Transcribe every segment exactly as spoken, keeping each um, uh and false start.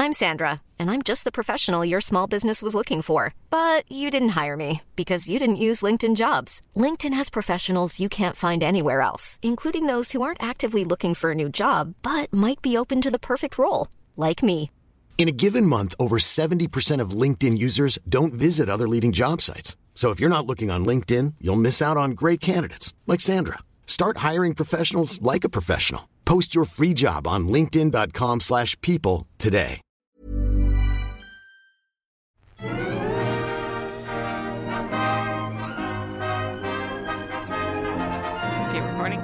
I'm Sandra, and I'm just the professional your small business was looking for. But you didn't hire me because you didn't use LinkedIn Jobs. LinkedIn has professionals you can't find anywhere else, including those who aren't actively looking for a new job, but might be open to the perfect role, like me. In a given month, over seventy percent of LinkedIn users don't visit other leading job sites. So if you're not looking on LinkedIn, you'll miss out on great candidates like Sandra. Start hiring professionals like a professional. Post your free job on linkedin dot com slash people today. Okay, recording.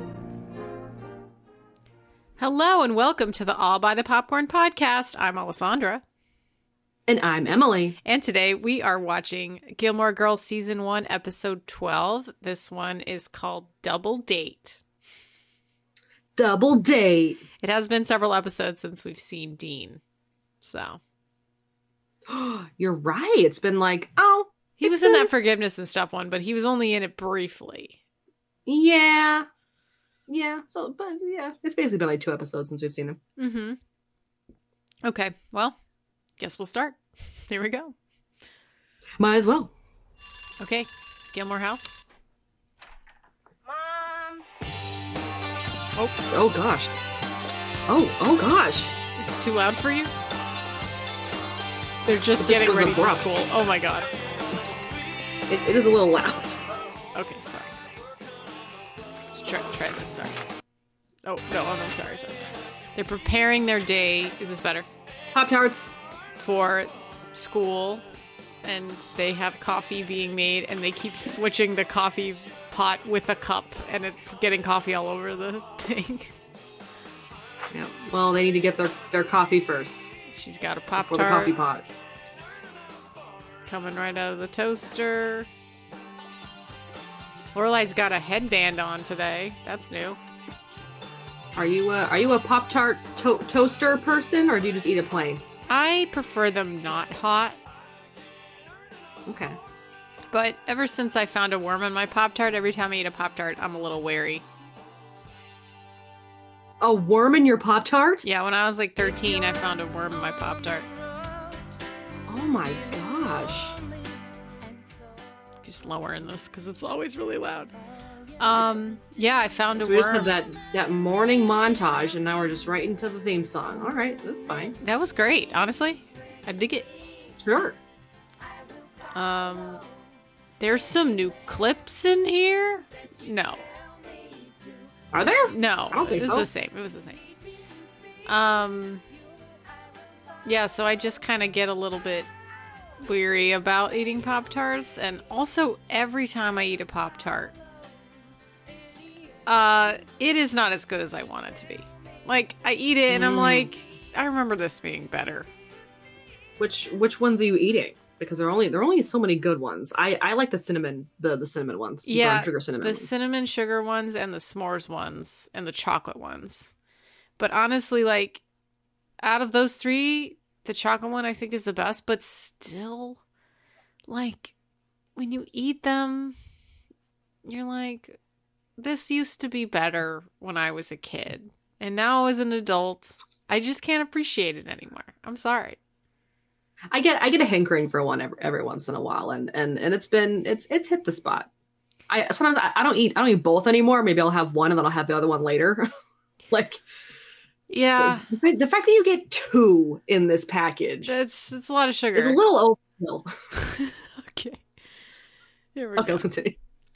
Hello and welcome to the All by the Popcorn podcast. I'm Alessandra. And I'm Emily. And today we are watching Gilmore Girls Season one, Episode twelve. This one is called Double Date. Double Date. It has been several episodes since we've seen Dean. So. You're right. It's been like, oh. He was in that Forgiveness and Stuff one, but he was only in it briefly. Yeah. Yeah. So, but yeah, it's basically been like two episodes since we've seen him. Mm-hmm. Okay. Well. Guess we'll start. Here we go. Might as well. Okay. Gilmore House. Mom. Oh. Oh, gosh. Oh, oh, gosh. Is it too loud for you? They're just This getting was ready for abrupt. school. Oh my god. It, it is a little loud. Okay, sorry. Let's try, try this. Sorry. Oh, no. Oh, no. I'm sorry. Sorry. They're preparing their day. Is this better? Pop-Tarts. For school, and they have coffee being made, and they keep switching the coffee pot with a cup, and it's getting coffee all over the thing. Yeah. Well, they need to get their, their coffee first. She's got a For the Pop-Tart coffee pot. coming right out of the toaster. Lorelai's got a headband on today. That's new. Are you a, are you a Pop-Tart to- toaster person, or do you just eat it plain? I prefer them not hot, Okay. but ever since I found a worm in my Pop-Tart, every time I eat a Pop-Tart, I'm a little wary. A worm in your Pop-Tart? Yeah, when I was like thirteen, I found a worm in my Pop-Tart. Oh my gosh. Just lower in this because it's always really loud. Um, yeah, I found a So we just worm. had that, that morning montage, and now we're just right into the theme song. All right, that's fine. That was great, honestly. I dig it. Sure. Um, there's some new clips in here. No, Are there? no, I don't think it was so. the same. It was the same. Um, yeah, so I just kind of get a little bit weary about eating Pop-Tarts, and also every time I eat a Pop-Tart, uh, it is not as good as I want it to be. Like, I eat it and I'm Mm. like, I remember this being better. Which which ones are you eating? Because there are only there are only so many good ones. I, I like the cinnamon the the cinnamon ones. The Yeah, brown sugar cinnamon. the ones. cinnamon sugar ones and the s'mores ones and the chocolate ones. But honestly, like, out of those three, the chocolate one I think is the best, but still, like, when you eat them, you're like, this used to be better when I was a kid. And now as an adult, I just can't appreciate it anymore. I'm sorry. I get I get a hankering for one every, every once in a while, and, and and it's been it's it's hit the spot. I sometimes I, I don't eat I don't eat both anymore. Maybe I'll have one and then I'll have the other one later. Like, Yeah, the, the fact that you get two in this package that's it's a lot of sugar. is a little overkill. Okay. Here we Okay, go. let's continue.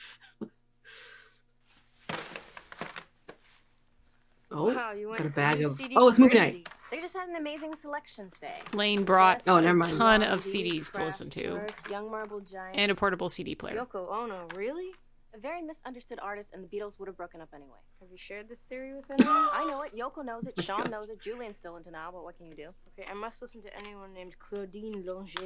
Oh, Wow, you went got a bag new of. C D Oh, it's movie crazy. night. They just had an amazing selection today. Lane brought Oh, a never mind. ton of Blondie, C Ds to listen to Kraftwerk, Young Marble Giant, and a portable C D player. Yoko Ono, really? A very misunderstood artist, and the Beatles would have broken up anyway. Have you shared this theory with anyone? I know it. Yoko knows it. Sean knows it. Julian's still in denial, but what can you do? Okay, I must listen to anyone named Claudine Longer.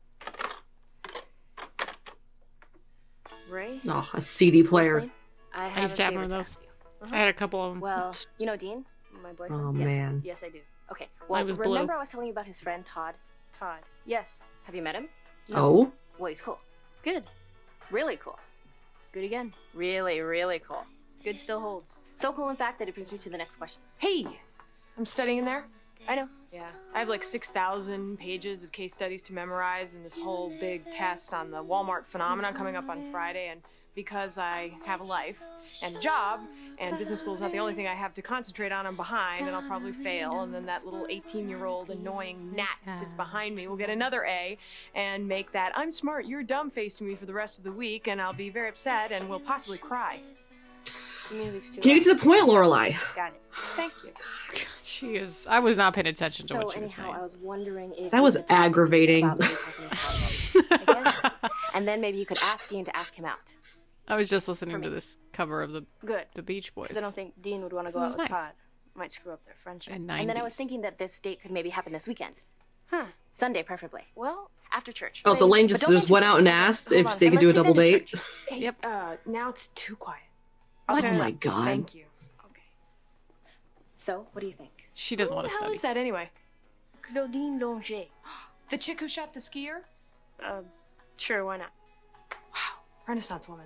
Ray? Oh, a C D player. Listening? I, have I used to a have one of favor those. ask you. I had a couple of them. Well, you know Dean, my boyfriend. Oh, yes. man. Yes, I do. Okay. Well, was blue. remember I was telling you about his friend Todd? Todd. Yes. Have you met him? Oh, Well, he's cool. Good. Really cool. Good again. Really, really cool. Good still holds. So cool, in fact, that it brings me to the next question. Hey, I'm studying in there. I know. Yeah, I have like six thousand pages of case studies to memorize and this whole big test on the Walmart phenomenon coming up on Friday. And because I have a life and a job, and business school is not the only thing I have to concentrate on, I'm behind and I'll probably fail. And then that little eighteen-year-old annoying gnat who sits behind me will get another A and make that I'm smart, you're dumb face to me for the rest of the week, and I'll be very upset and will possibly cry. The music's too Can you get loud. to the point, Lorelai? Got it. Thank you. She is. I was not paying attention to So what she was anyhow, saying. I was wondering if That you was could talk to me aggravating. about maybe taking a photo. I guess. And then maybe you could ask Dean to ask him out. I was just listening For me. to this cover of the Good. the Beach Boys. Because I don't think Dean would want to This go is out with nice. Todd. Might screw up their friendship. And And then I was nineties. thinking that this date could maybe happen this weekend. Huh. Sunday, preferably. Well, after church. Oh, so Lane But just, don't just mention went out and church. asked Hold if on. they I could do a must double send date. church. Hey, Yep. Uh, now it's too quiet. Oh I'll turn it my up. god. Thank you. Okay. So, what do you think? She doesn't Who want the to hell study. is that anyway? Claudine Longer. The chick who shot the skier? Uh, sure, why not? Wow, Renaissance woman.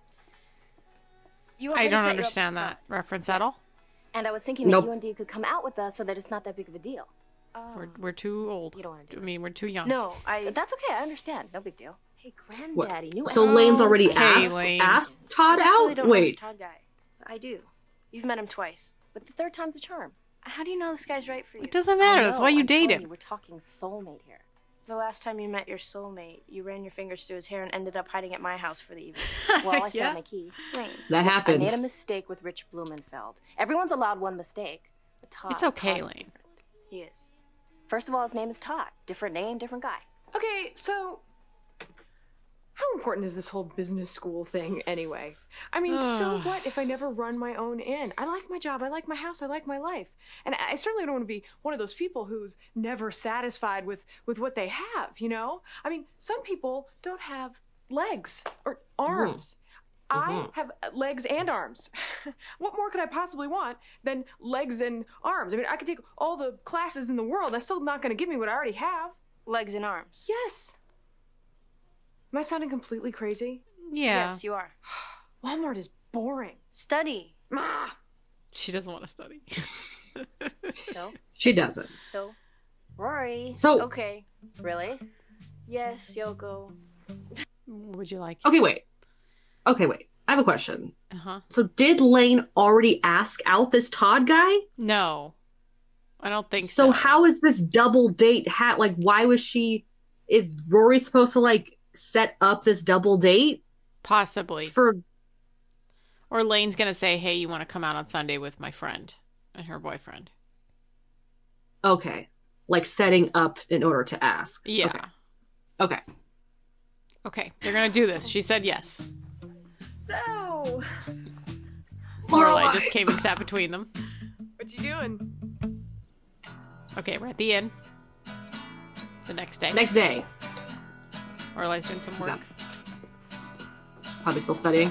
You want I me to don't set you up understand with that Todd? reference at all. And I was thinking Nope. that you and Dee could come out with us so that it's not that big of a deal. We're we're too old. You don't wanna do I mean, we're too young. No, I. That's okay. I understand. No big deal. Hey, What? granddaddy, new. So album. Lane's already Okay, asked Lane. asked Todd I just really out? don't know this Wait. Todd guy. I do. You've met him twice, but the third time's a charm. How do you know this guy's right for you? It doesn't matter. I That's know, why you I'm date telling him. you, we're talking soulmate here. The last time you met your soulmate, you ran your fingers through his hair and ended up hiding at my house for the evening. Well, I still Yeah. have my key. Lane, That I happened. made a mistake with Rich Blumenfeld. Everyone's allowed one mistake. But Todd, It's okay, Todd is Lane. different. He is. First of all, his name is Todd. Different name, different guy. Okay, so how important is this whole business school thing anyway? I mean, so Ugh. what if I never run my own inn? I like my job, I like my house, I like my life. And I certainly don't want to be one of those people who's never satisfied with, with what they have, you know? I mean, some people don't have legs or arms. I Mhm. have legs and arms. What more could I possibly want than legs and arms? I mean, I could take all the classes in the world. That's still not going to give me what I already have. Legs and arms. Yes. Am I sounding completely crazy? Yeah. Yes, you are. Walmart is boring. Study. Ah, She doesn't want to study. So, She doesn't. so, Rory. So- Okay. Really? Yes, Yoko. Would you like? Okay, wait. Okay, wait. I have a question. Uh huh. So did Lane already ask out this Todd guy? No, I don't think so. So how is this double date hat? Like, why was she? Is Rory supposed to like set up this double date Possibly. for? Or Lane's gonna say, "Hey, you want to come out on Sunday with my friend and her boyfriend?" Okay, like setting up in order to ask. Yeah. Okay. Okay. Okay, they're gonna do this. She said yes. So, Lorelai just came and sat between them. what you doing? Okay, we're at the inn. The next day. Next day, Lorelai's doing some work. probably still studying.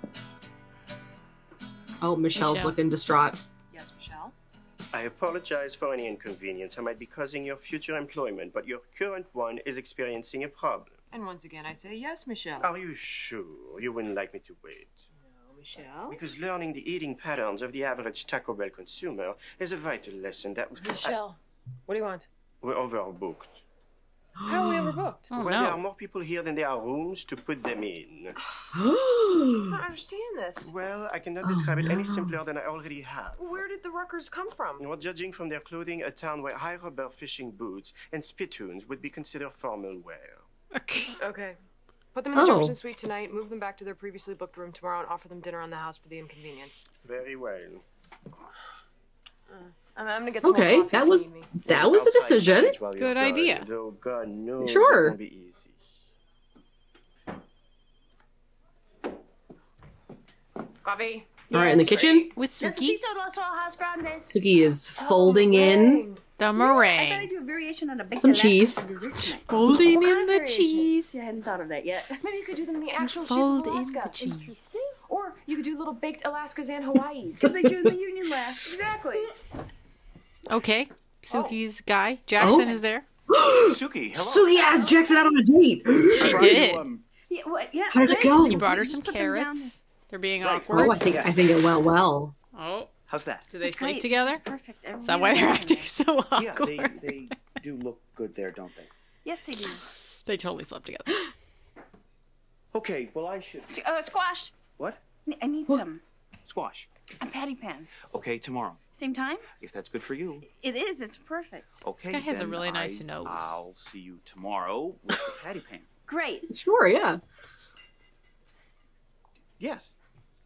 Oh, Michelle's Michelle. looking distraught. Yes, Michelle. I apologize for any inconvenience I might be causing your future employment, but your current one is experiencing a problem. And once again, I say yes, Michelle. Are you sure you wouldn't like me to wait? No, Michelle. Because learning the eating patterns of the average Taco Bell consumer is a vital lesson that Michelle, what do you want? we're overbooked. How are we overbooked? Oh well, there are no. more people here than there are rooms to put them in. I don't understand this. Well, I cannot Oh, describe it any no. simpler than I already have. Where did the Ruckers come from? Well, judging from their clothing, a town where high rubber fishing boots and spittoons would be considered formal wear. Okay. Okay. Put them in the Oh. Jefferson Suite tonight, move them back to their previously booked room tomorrow, and offer them dinner on the house for the inconvenience. Very well. I'm, I'm gonna get some Okay, more coffee that if you was need me. that was a I'll try decision. to while you're Good gone, idea. Though God knows Sure. it won't be easy. Coffee. All right, in the kitchen, With Suki, los hojas grandes. Suki is folding in the I meringue. do a variation on a baked some Alaska cheese. dessert tonight. Folding What in kind the of variation? cheese. See, I hadn't thought of that yet. Maybe you could do them in the You actual shape fold of in Alaska. the cheese. Or you could do little baked Alaskas and Hawaiis. Because they do the Union last. Exactly. Okay. Suki's guy, Jackson, Oh. is there. Suki, hello. Suki asked Jackson out on a date. She did. Yeah, what, yeah, How did it great. go? He brought her Just some put them down carrots. They're being Right. awkward. Oh, I think I think it went well. Oh. How's that? Do they It's sleep great. together? This is perfect. I Is that really why they're like acting it. so awkward? Yeah, they, they do look good there, don't they? Yes, they do. They totally slept together. Okay, well, I should... S- Uh, squash. What? I need some. Squash. A patty pan. Okay, tomorrow. Same time? If that's good for you. It is. It's perfect. Okay, guy has a then really nice I, nose. I'll see you tomorrow with the patty pan. Great. Sure, yeah. Yes.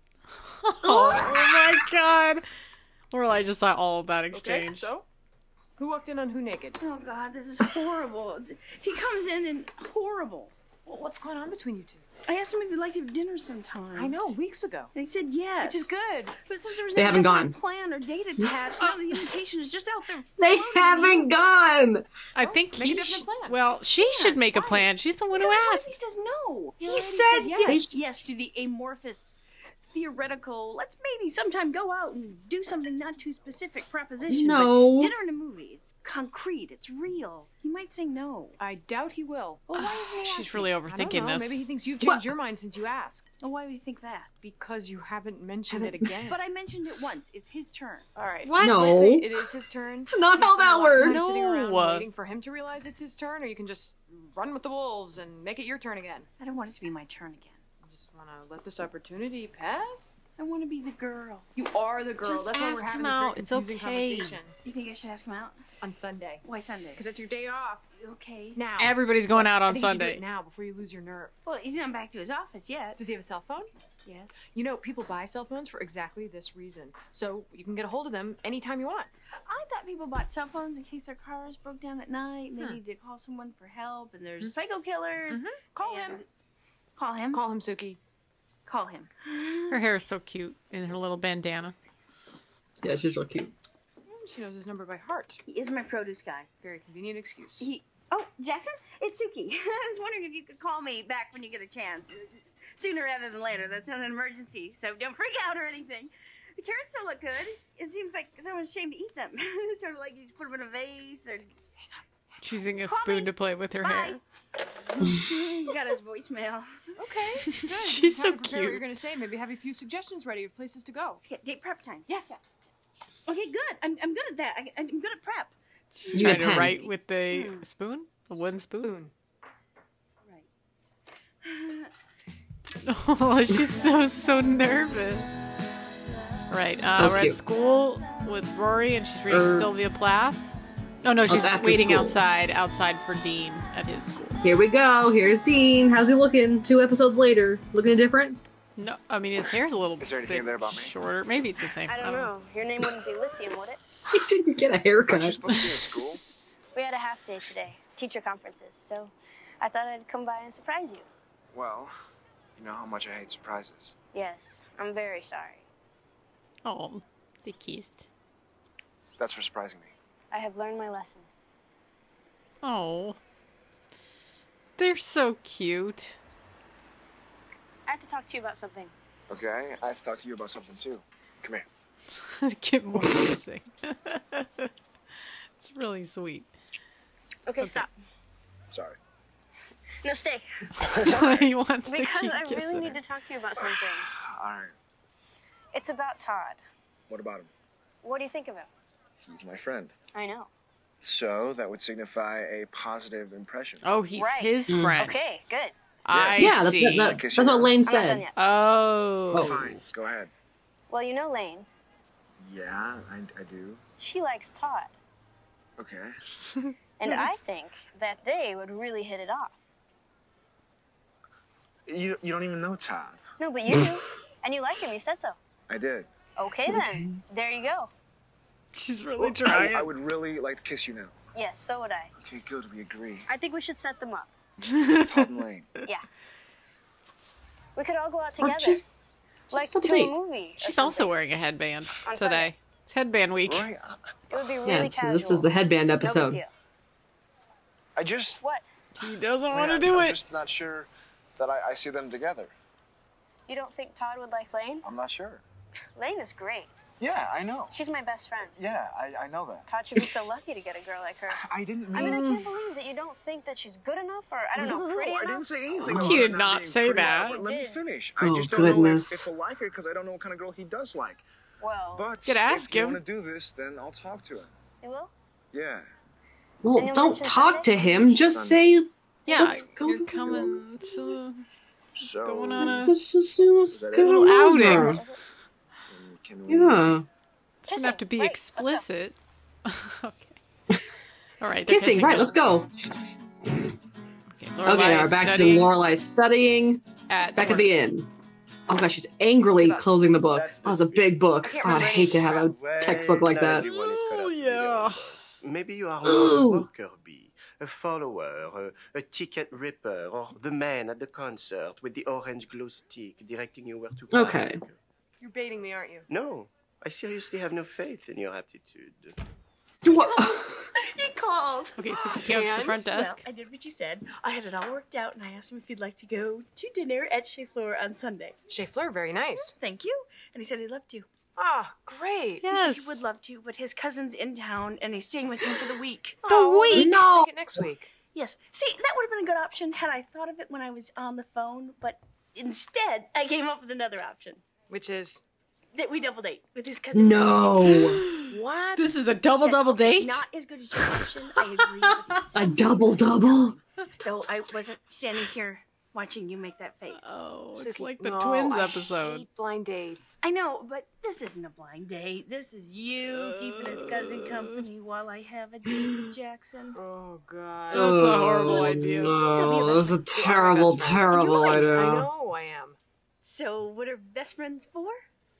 Oh my god. Lorelai just saw all of that Okay, exchange. so? Who walked in on who naked? Oh God, this is horrible. He comes in and horrible. Well, what's going on between you two? I asked him if he'd like to have dinner sometime. I know, weeks ago. And he said yes. Which is good. But since there was They no haven't definite gone. plan or date attached, now the invitation is just out there. They floating. haven't gone. I think make he a different sh- plan. Well, she should make a right. plan. She's the one who What if asked. He says no. He already said yes. Yes to the amorphous, theoretical. Let's maybe sometime go out and do something not too specific proposition. No. But dinner and a movie. It's concrete. It's real. He might say no. I doubt he will. Well, why isn't he She's asking? really I don't overthinking know. this. Maybe he thinks you've changed What? your mind since you asked. Well, why would you think that? Because you haven't mentioned it again. But I mentioned it once. It's his turn. All right. What? No. Say it is his turn. It's not You how spend a that lot of time works. Sitting around No. waiting for him to realize it's his turn, or you can just run with the wolves and make it your turn again. I don't want it to be my turn again. You just want to let this opportunity pass. I want to be the girl. You are the girl. Just That's why ask we're having him this very out. It's confusing okay. conversation You think I should ask him out? on Sunday. Why Sunday? Because it's your day off. Okay. Now. Everybody's going out I on think you should do Sunday. it now before you lose your nerve. Well, he's not back to his office yet. Does he have a cell phone? Yes. You know, people buy cell phones for exactly this reason. So you can get a hold of them anytime you want. I thought people bought cell phones in case their cars broke down at night and they Hmm. needed to call someone for help. And there's psycho killers. Mhm. Call and- him. Call him. Call him, Suki. Call him. Her hair is so cute in her little bandana. Yeah, she's real cute. She knows his number by heart. He is my produce guy. Very convenient excuse. He. Oh, Jackson, it's Suki. I was wondering if you could call me back when you get a chance, sooner rather than later. That's not an emergency, so don't freak out or anything. The carrots still look good. It seems like someone's ashamed to eat them. It's sort of like you just put them in a vase or. She's using a Call spoon me. to play with her Bye. hair. You got his voicemail. Okay, good. She's Just so have to prepare What cute. you're going to say. Maybe have a few suggestions ready of places to go. Okay, date prep time. Yes. Okay, good. I'm, I'm good at that. I, I'm good at prep. She's You trying need a to pen. write with the spoon, a wooden spoon. Spoon. Oh, she's so so nervous. Right, uh, That's we're cute. at school with Rory, and she's reading Er. Sylvia Plath. Oh no, she's after waiting school. outside outside for Dean at his school. Here we go. Here's Dean. How's he looking? Two episodes later. Looking different? No, I mean his hair's a little Is there anything bit there about me? shorter. Maybe it's the same. I don't know. Your name wouldn't be Lithium, would it? He didn't get a Aren't you haircut. supposed to be in school? We had a half day today, teacher conferences, so I thought I'd come by and surprise you. Well, you know how much I hate surprises. Yes, I'm very sorry. Oh, they kissed. That's for surprising me. I have learned my lesson. Oh, they're so cute. I have to talk to you about something. Okay, I have to talk to you about something too. Come here. Get more kissing. It's really sweet. Okay, Okay. stop. Sorry. No, stay. He wants to Because keep I kissing really need her. to talk to you about something. All right. It's about Todd. What about him? What do you think of him? He's my friend. I know. So that would signify a positive impression. Oh, he's Right. his Mm. friend. Okay, good. I Yeah, that, see. that, that, I guess that's you're what right. Lane I'm not done said. yet. Oh. Fine. Go ahead. Well, you know Lane. Yeah, I, I do. She likes Todd. Okay. And I think that they would really hit it off. You, you don't even know Todd. No, but you do. And you like him. You said so. I did. Okay, then. There you go. She's really Well, I, trying. I would really like to kiss you now. Yes, so would I. Okay, good. We agree. I think we should set them up. Todd and Lane. Yeah. We could all go out Or together. just, just like set to the date. a movie. or She's also something. wearing a headband On today. Sunday. It's headband week. Roy, I, It would be really Yeah, so casual. this is the headband No big episode. deal. I just... What? He doesn't I mean, want to I- do I'm it. just not sure that I, I see them together. You don't think Todd would like Lane? I'm not sure. Lane is great. Yeah, I know. She's my best friend. Yeah, I, I know that. Todd should be so lucky to get a girl like her. I didn't I mean... mean, I can't believe that you don't think that she's good enough or, I don't no, know, no, pretty no, I enough. didn't say anything. You about did her not being say pretty. that. Let, You let me did. finish. I Oh, just don't know goodness. if, if I like her because I don't know what kind of girl he does like. Well, But Could ask if you him. want to do this, then I'll talk to him. it will. Yeah. Well, Anyone don't mention talk to Sunday? him. Just say, Yeah, let's go. you're coming to So, going on a Let's just say, let's Is that get it? him little outing. over. um, can we... Yeah. Doesn't have to be Right, let's go. explicit. Okay. All right. they're Kissing, right, now. let's go. Okay, Okay, Lorelai now is back to studying Lorelai studying. at Back at work. the inn. Oh gosh, she's angrily closing the book. Oh, it's a big book. can't God, I remember hate to have a Well, textbook like not that. everyone is cut out Oh, to be yeah. their own boss. Maybe you are more Ooh. a worker bee, a follower, a, a ticket ripper, or the man at the concert with the orange glow stick directing you where to park. Okay. You're baiting me, aren't you? No, I seriously have no faith in your aptitude. What? He called. Okay, so you came up to the And? front desk. Well, I did what you said. I had it all worked out, and I asked him if he'd like to go to dinner at Chez Fleur on Sunday. Chez Fleur, very nice. Thank you. And he said he'd love to. Ah, great. He Yes. said he would love to, but his cousin's in town, and he's staying with him for the week. The week. No. Take it next week. Yes. See, that would have been a good option had I thought of it when I was on the phone, but instead, I came up with another option. Which is That we double date with his cousin. No. what? This is a double Yes, double okay, date. Not as good as your option. I agree with A it. double double. Though I wasn't standing here watching you make that face. Oh, it's Suki, like the no, twins I episode. hate blind dates. I know, but this isn't a blind date. This is you keeping his cousin company while I have a date with Jackson. Oh God. That's a horrible idea. No, that's a terrible, best friend. terrible You're right. idea. I know I am. So, what are best friends for?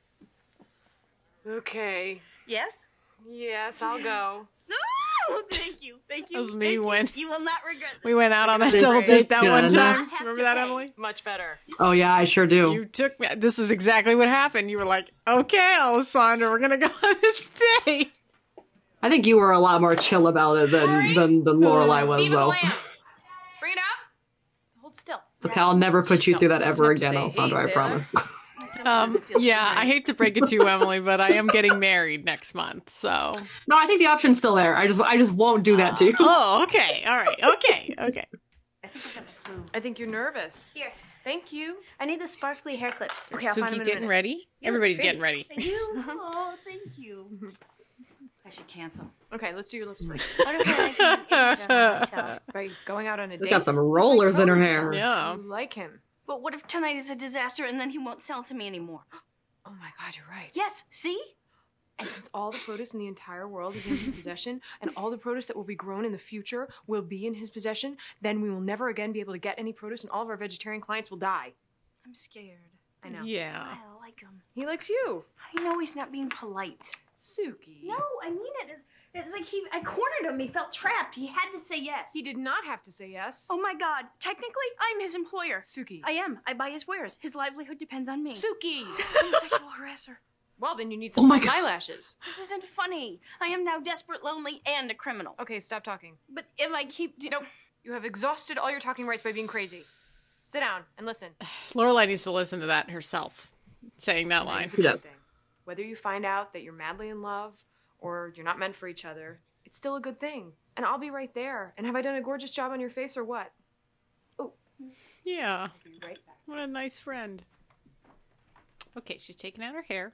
Okay. Yes? Yes, I'll go. Oh, thank you. Thank you. That was me Thank you. when- You will not regret this. We went out on that This double is date that one gonna- time. Have Remember to that, pay. Emily? Much better. Oh yeah, I sure do. You took me. This is exactly what happened. You were like, "Okay, Alessandra, we're gonna go on this date." I think you were a lot more chill about it than than, than Lorelai was, Viva though. Glam. Bring it up. So hold still. So I'll never put you No, through that listen ever up, again, say, Alessandra. hey, I say promise. Um, yeah, I hate to break it to you, Emily, but I am getting married next month. So, No, I think the option's still there. I just I just won't do that to you. oh, okay, all right, okay, okay. I think I got the flu. I think you're nervous. Here, Thank you. I need the sparkly hair clips. Okay, I'll find him Suki in a getting minute. ready. Yeah, Everybody's great. getting ready. Thank you. Oh, thank you. I should cancel. Okay, let's do your lips. What if I can get a hotel? Right, going out on a She's date. got some rollers in her hair. Yeah. You like him. But what if tonight is a disaster and then he won't sell to me anymore? Oh my God, you're right. Yes, see? And since all the produce in the entire world is in his possession, and all the produce that will be grown in the future will be in his possession, then we will never again be able to get any produce, and all of our vegetarian clients will die. I'm scared. I know. Yeah. I like him. He likes you, I know he's not being polite. Suki. No, I mean it. It's, it's like he, I cornered him. He felt trapped. He had to say yes. He did not have to say yes. Oh my God. Technically, I'm his employer. Suki. I am. I buy his wares. His livelihood depends on me. Suki. I'm a sexual harasser. Well, then you need Oh some my God. eyelashes. This isn't funny. I am now desperate, lonely, and a criminal. Okay, stop talking. But if I keep... Do- Nope. You have exhausted all your talking rights by being crazy. Sit down and listen. Lorelai needs to listen to that herself, saying that line. Here's the She key does. thing. Whether you find out that you're madly in love or you're not meant for each other, it's still a good thing. And I'll be right there. And have I done a gorgeous job on your face or what? Yeah. I'll be right back. What a nice friend. Okay, she's taking out her hair.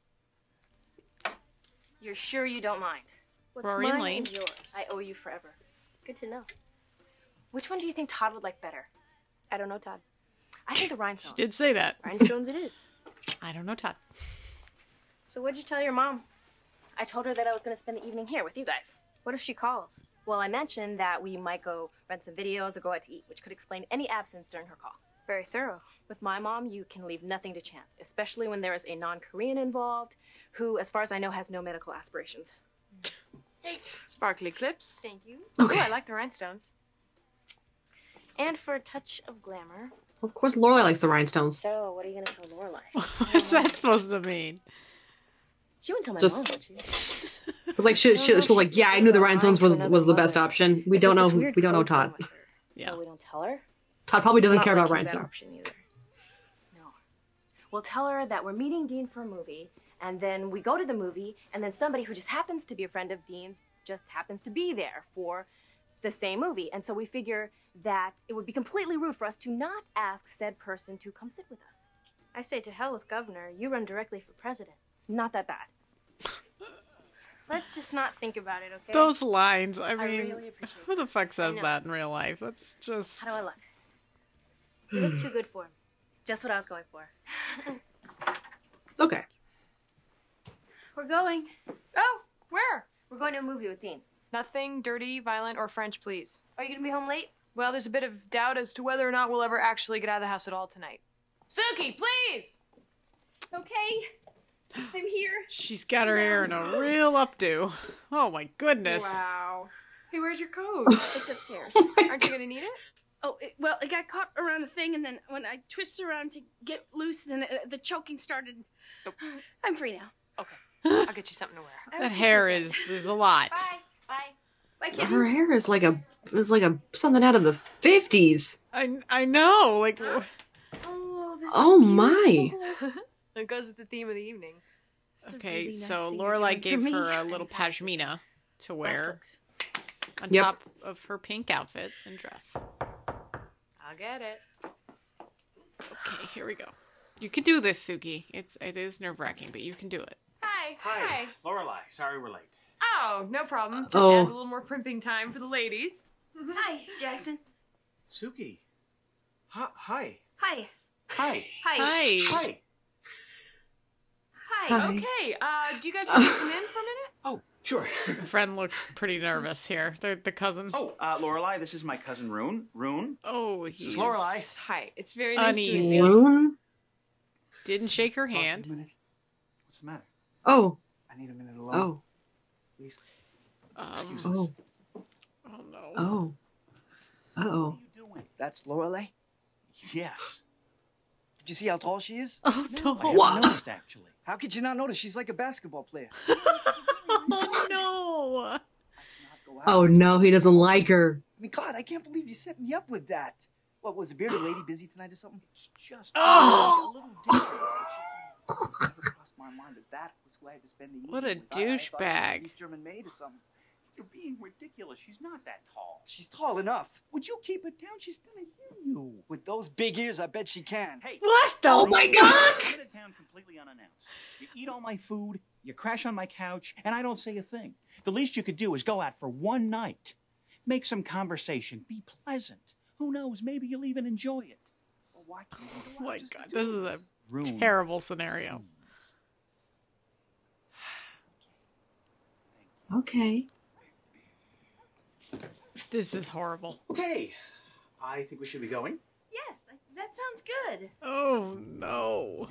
You're sure you don't mind? What's Rory and mine Lane. is yours. I owe you forever. Good to know. Which one do you think Todd would like better? I don't know, Todd. I think the rhinestones. Did say that. Rhinestones it is. I don't know, Todd. So what'd you tell your mom? I told her that I was going to spend the evening here with you guys. What if she calls? Well, I mentioned that we might go rent some videos or go out to eat, which could explain any absence during her call. Very thorough. With my mom, you can leave nothing to chance, especially when there is a non-Korean involved who, as far as I know, has no medical aspirations. Sparkly clips. Thank you. Okay. Ooh, I like the rhinestones. And for a touch of glamour. Of course, Lorelai likes the rhinestones. So, what are you going to tell Lorelai? What's that supposed to mean? She wouldn't tell my Just- mom, would she? But like she, she, she's like, yeah, I knew the rhinestones was was the best option. We don't know. who- We don't know Todd. Yeah. So we don't tell her? Todd probably doesn't Not care about liking that rhinestones. option either. No. We'll tell her that we're meeting Dean for a movie, and then we go to the movie, and then somebody who just happens to be a friend of Dean's just happens to be there for the same movie. And so we figure that it would be completely rude for us to not ask said person to come sit with us. I say to hell with governor, you run directly for president. It's not that bad. Let's just not think about it, okay? Those lines, I I mean, really appreciate who the this. fuck says I know. that in real life? That's just... How do I look? You look too good for him. Just what I was going for. Okay. We're going. Oh, where? We're going to a movie with Dean. Nothing dirty, violent, or French, please. Are you gonna be home late? Well, there's a bit of doubt as to whether or not we'll ever actually get out of the house at all tonight. Suki, please! Okay. I'm here. She's got her hair in a real updo. Oh my goodness. Wow. Hey, where's your coat? It's upstairs. Aren't you gonna need it? Oh, it, well, it got caught around a thing, and then when I twisted around to get loose, then it, the choking started. I'm free now. Okay. I'll get you something to wear. That hair is is a lot. Bye. Bye. Bye, kitten. Her hair is like a is like a something out of the fifties. I I know. Like, Oh, this Oh is my. beautiful. It goes with the theme of the evening. It's a okay, really nice so thing you're Lorelai doing gave for me. her a little pashmina to Best wear looks. on Yep. top of her pink outfit and dress. I'll get it. Okay, here we go. You can do this, Suki. It's it is nerve wracking, but you can do it. Hi. Hi. Lorelai, sorry we're late. Oh, no problem. Just Oh. adds a little more primping time for the ladies. Hi, Jackson. Suki. Hi. Hi. Hi. Hi. Hi. Hi. Hi. Hi. Hi. Okay, uh, do you guys want to come in for a minute? Oh, sure. The friend looks pretty nervous here. The the cousin. Oh, uh, Lorelai, this is my cousin Rune. Rune. Oh, This he's is Lorelai. Hi, it's very nice to meet Uneasy. you. Loon? Didn't shake her Talk to you hand. a minute. What's the matter? Oh. I need a minute alone. Oh. Please. Um, Excuse us. Oh. oh no. Oh. Uh What oh. are you doing? That's Lorelai. Yes. Did you see how tall she is? Oh I no. haven't noticed, actually. How could you not notice? She's like a basketball player. Oh no. Not go out. Oh no, he doesn't like her. I mean, God, I can't believe you set me up with that. What, was the bearded lady busy tonight or something? It's just Oh! a little different. It never crossed my mind that that was who I had to spend the evening What a with. I- I thought it was douchebag. a German maid or something. You're being ridiculous. She's not that tall. She's tall enough. Would you keep it down? She's gonna hear you. With those big ears, I bet she can. Hey. What the? Oh my God! You get into town completely unannounced. You eat all my food, you crash on my couch, and I don't say a thing. The least you could do is go out for one night. Make some conversation. Be pleasant. Who knows? Maybe you'll even enjoy it. Well, why can't you Oh go out my just to god, do this is a Rune, terrible scenario. please. Okay. This is horrible. Okay. I think we should be going. Yes, that sounds good. Oh no.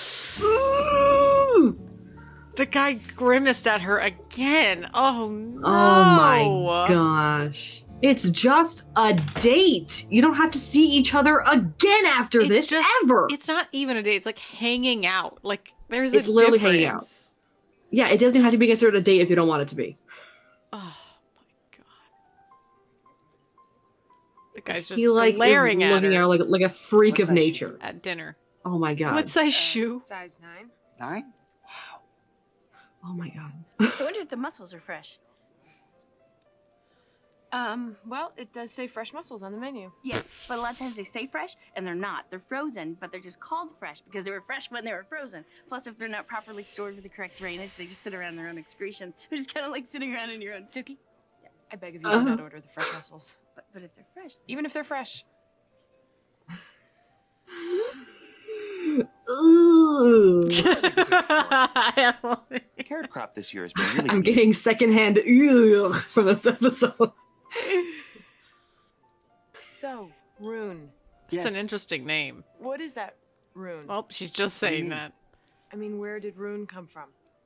The guy grimaced at her again. Oh no. Oh my gosh. It's just a date. You don't have to see each other again after It's this just- ever. It's not even a date. It's like hanging out. Like there's It's a literally difference. hanging out. Yeah, it doesn't have to be considered a date if you don't want it to be. Oh my god. The guy's just He like is glaring at looking her at her like like a freak What of size nature. at dinner. Oh my god. What size shoe? Size nine. Nine? Oh my god. I wonder if the mussels are fresh. Um, well, it does say fresh mussels on the menu. Yes, but a lot of times they say fresh and they're not. They're frozen, but they're just called fresh because they were fresh when they were frozen. Plus, if they're not properly stored with the correct drainage, they just sit around their own excretion. They're just kind of like sitting around in your own tookie. I beg of you, Uh-huh. do not order the fresh mussels. But, but if they're fresh, Even if they're fresh. Ooh. I don't- The carrot crop this year has been really I'm getting secondhand ugh from this episode. So, Rune. It's an interesting name. What is that, Rune? Oh, she's just What do you saying mean? that. I mean, where did Rune come from?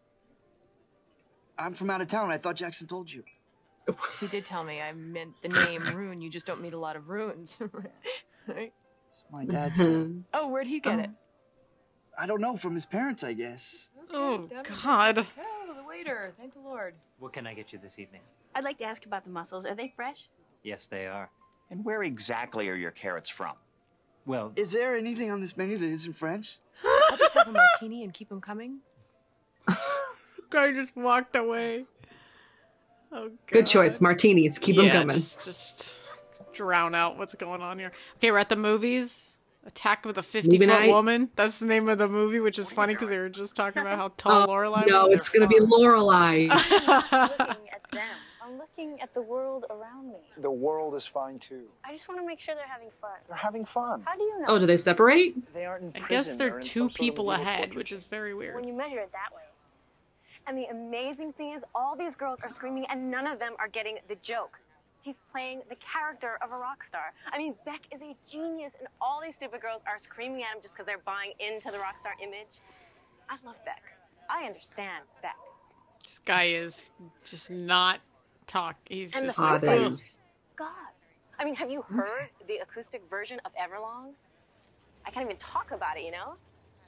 I'm from out of town. I thought Jackson told you. He did tell me. I meant the name Rune. You just don't meet a lot of runes. Right? It's my dad's name. Oh, where'd he get it? I don't know. From his parents, I guess. Oh Down to the- god. Oh, the waiter. Thank the Lord. What can I get you this evening? I'd like to ask about the mussels. Are they fresh? Yes, they are. And where exactly are your carrots from? Well, Is there anything on this menu that isn't French? I'll just have a martini and keep him coming. Guy just walked away. Oh, God. Good choice. Martinis. Keep them yeah, coming. Just, just drown out what's going on here. Okay, we're at the movies. Attack of the Movie fifty-foot night? woman. That's the name of the movie, which is funny because they were just talking about how tall Oh, Lorelai no, was. it's gonna be Lorelai. Looking at them. I'm looking at the world around me. The world is fine too. I just want to make sure they're having fun. They're having fun. How do you know? Oh, do they separate? They aren't in I prison. guess they're in two some sort of people legal ahead, torture which is very weird. When you measure it that way. And the amazing thing is, all these girls are screaming, and none of them are getting the joke. He's playing the character of a rock star. I mean, Beck is a genius, and all these stupid girls are screaming at him just because they're buying into the rock star image. I love Beck. I understand Beck. This guy is just not talk. He's And just the like, flip ugh. is God. I mean, have you heard the acoustic version of Everlong? I can't even talk about it, you know?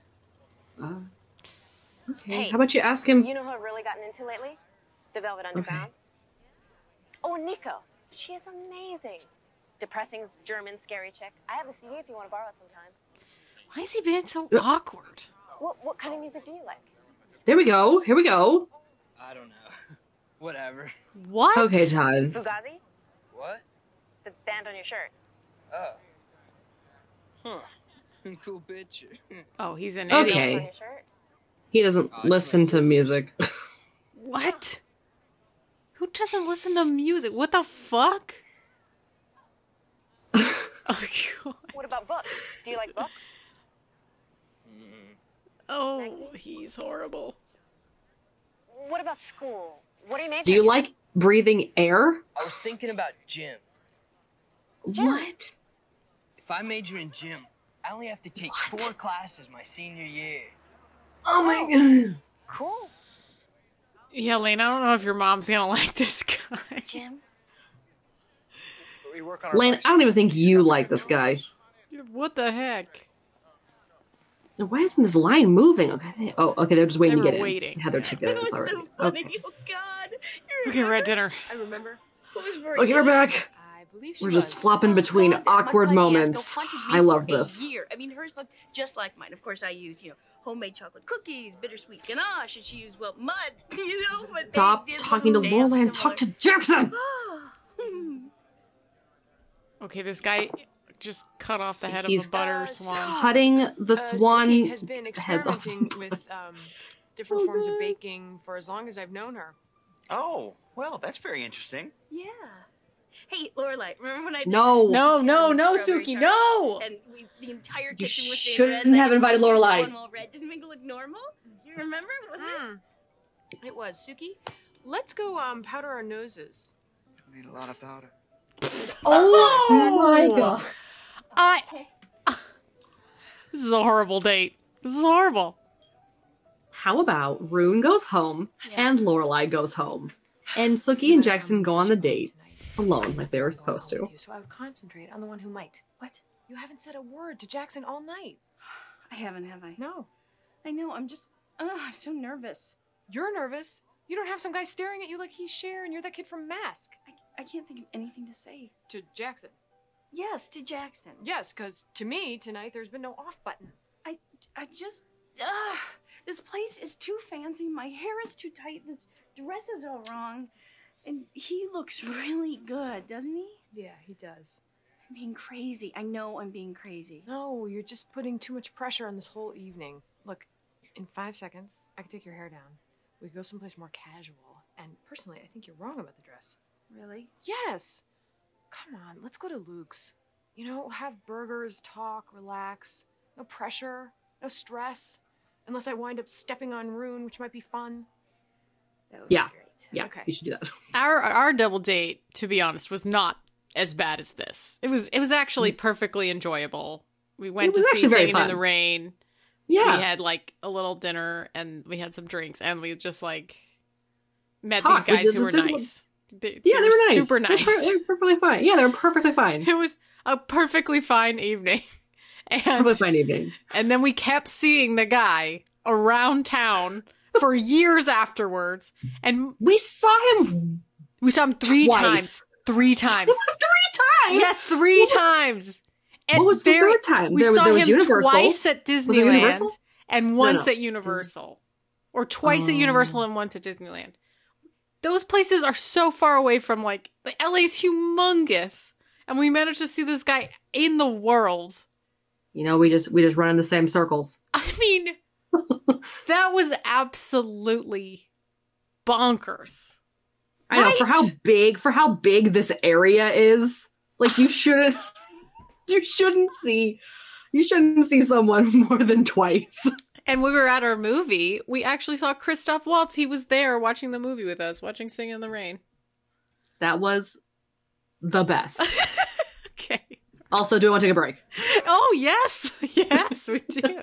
Uh, okay. Hey, How about you ask him? You know who I've really gotten into lately? The Velvet Underground. Oh, and Nico. She is amazing. Depressing German scary chick. I have a C D if you want to borrow it sometime. Why is he being so awkward? What what kind of music do you like? There we go. Here we go. I don't know. Whatever. What? Okay, Todd. Fugazi? What? The band on your shirt. Oh. Huh. Cool picture. Oh, he's an Okay. idiot. On your shirt? He doesn't Oh, it's listen my to sister's. music. What? Who doesn't listen to music? What the fuck? Oh, God. What about books? Do you like books? Oh, he's horrible. What about school? What are you majoring Do you in? like breathing air? I was thinking about gym. What? If I major in gym, I only have to take four classes my senior year. Oh my god. Cool. Yeah, Lane, I don't know if your mom's gonna like this guy. Jim? We work on our Lane, I don't even think you like this guy. What the heck? Now, why isn't this line moving? Okay. they- Oh, okay. They're just waiting They to were get in. waiting. They had their tickets already. So funny. Okay. Oh, God. Okay, we're at dinner. I remember. Who was very Okay, we're back. I believe she We're just was. flopping between God, that awkward mud pie moments. fiasco haunted me I love for this. A year. I mean, hers looked just like mine. Of course, I used, you know, homemade chocolate cookies, bittersweet ganache, and she used, well, mud, you know. But they Stop did talking to little Lorelai and dance talk to similar. Jackson. Okay, this guy just cut off the head He's of a butter swan. Cutting the Uh, swan Suki has been heads off. experimenting with um, different Oh, forms of God. baking for as long as I've known her. Oh, well, that's very interesting. Yeah. Hey, Lorelai, remember when I did No. that No, cherry no, no, strawberry Suki, tarts? no! And we, the entire You kitchen was stained shouldn't red. and I have did invited Lorelai. Cornwall red just to make it look normal. You remember? Was it? It was. Suki, let's go um, powder our noses. We need a lot of powder. Oh my god. I. This is a horrible date. This is horrible. How about Rune goes home and Lorelai goes home, and Sookie and Jackson go on the date alone, like they were supposed to. So I would concentrate on the one who might. What? You haven't said a word to Jackson all night. I haven't, have I? No. I know. I'm just. Ugh, I'm so nervous. You're nervous. You don't have some guy staring at you like he's Cher and you're that kid from Mask. I, I can't think of anything to say. To Jackson. Yes, to Jackson. Yes, because to me tonight there's been no off button. I, I just. Ugh, this place is too fancy. My hair is too tight. This dress is all wrong. And he looks really good, doesn't he? Yeah, he does. I'm being crazy. I know I'm being crazy. No, you're just putting too much pressure on this whole evening. Look, in five seconds, I can take your hair down. We can go someplace more casual. And personally, I think you're wrong about the dress. Really? Yes. Come on, let's go to Luke's. You know, have burgers, talk, relax. No pressure, no stress. Unless I wind up stepping on Rune, which might be fun. That would Yeah. be great. Yeah, Okay. you should do that. Our our double date, to be honest, was not as bad as this. It was it was actually perfectly enjoyable. We went It was to see actually very Singing in fun. the Rain. Yeah. We had like a little dinner and we had some drinks and we just like met Talked. these We guys just who were did- nice. They, Yeah, they were nice. Super They were nice. per- they were perfectly fine. Yeah, they were perfectly fine. It was a perfectly fine evening. And, Perfectly fine evening. and then we kept seeing the guy around town for years afterwards. And We saw him we saw him three Twice. times. Three times. three times. Yes, three times. And What was the very- third time? We There was- saw there was him Universal. twice at Was it Disneyland Universal? and No, once no. at Universal. Or twice at Oh. Universal and once at Disneyland. Those places are so far away from, like, L A's humongous. And we managed to see this guy in the world. You know, we just we just run in the same circles. I mean, that was absolutely bonkers. I know, for how big for how big this area is. Like you shouldn't you shouldn't see you shouldn't see someone more than twice. And we were at our movie. We actually saw Christoph Waltz. He was there watching the movie with us, watching Singing in the Rain. That was the best. Okay. Also, do I want to take a break? Oh, yes. Yes, we do.